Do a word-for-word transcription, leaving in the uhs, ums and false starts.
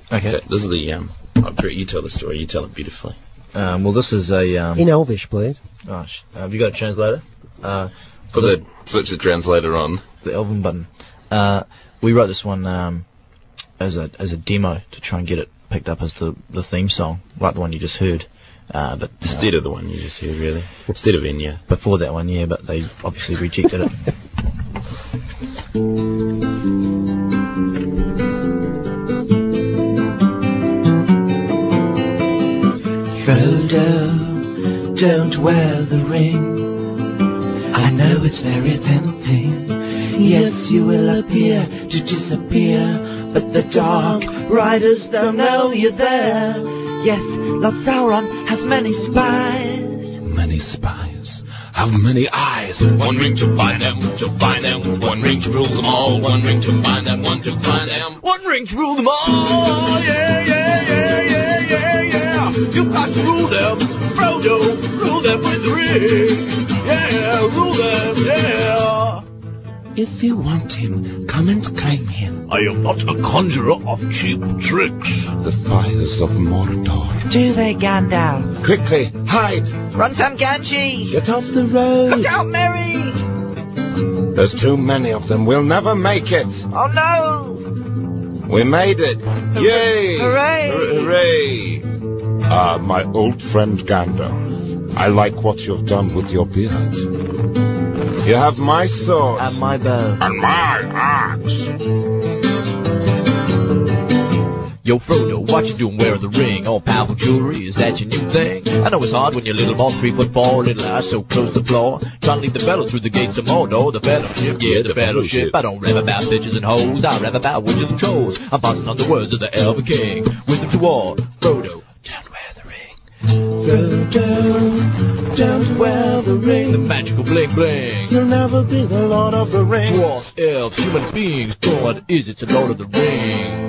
Okay. okay. This is the, um, oh, Brett, you tell the story. You tell it beautifully. Um, well, this is a... Um, In Elvish, please. Oh, sh- have you got a translator? Uh, Put the switch the translator on. The Elven button. Uh, we wrote this one um, as a as a demo to try and get it picked up as the, the theme song, like the one you just heard. Uh, but Instead uh, of the one you just heard, really. Instead of Enya. Before that one, yeah, but they obviously rejected it. Frodo, don't wear the ring. I know it's very tempting. Yes, you will appear to disappear, but the Dark Riders don't know you're there. Yes, Lord Sauron has many spies. Many spies have many eyes. One ring to find them, to find them. One ring to rule them all. One ring to find them, one to find them. One ring to rule them all. Yeah, yeah, yeah, yeah, yeah, yeah. You've got to rule them, Frodo. Rule them with the ring. Yeah, rule them, yeah. If you want him, come and claim him. I am not a conjurer of cheap tricks. The fires of Mordor. Do they, Gandalf? Quickly, hide! Run, Sam Gamgee! Get off the road! Look out, Merry! There's too many of them. We'll never make it. Oh, no! We made it. Hooray. Yay! Hooray! Hooray! Ah, my old friend Gandalf. I like what you've done with your beard. You have my sword. And my bow. And my axe. Yo, Frodo, what you doing wearing the ring? All powerful jewelry, is that your new thing? I know it's hard when you're little more three foot four, little eyes so close to the floor. Trying to lead the fellow through the gates of Mordor, the fellowship, yeah, the fellowship. I don't rap about bitches and hoes, I rap about witches and trolls. I'm passing on the words of the Elven King. Wisdom to all, Frodo, don't wear the ring. Frodo, don't wear the ring. The magical bling bling. You'll never be the Lord of the Ring. Dwarf, elves, human beings, God is it the Lord of the Ring?